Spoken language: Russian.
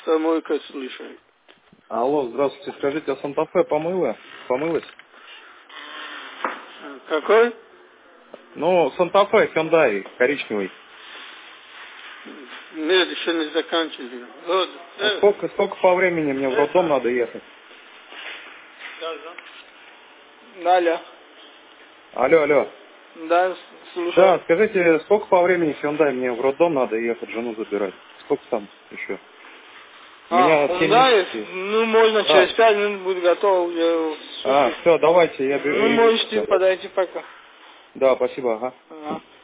Самойка слышит. Алло, здравствуйте. Скажите, а Санта-Фе помылась? Какой? Ну, Санта-Фе, Hyundai, коричневый. Нет, еще не заканчивали. Вот. А сколько по времени мне в роддом надо ехать? Алло. Алло. Да, слушаю. Да, скажите, сколько по времени Hyundai мне в роддом надо ехать, жену забирать? Сколько там еще? У меня 7 месяцев. Ну, можно через 5 минут будет готово уже. Все, давайте, я беру. Ну, можете подойти пока. Да, спасибо, ага. Ага.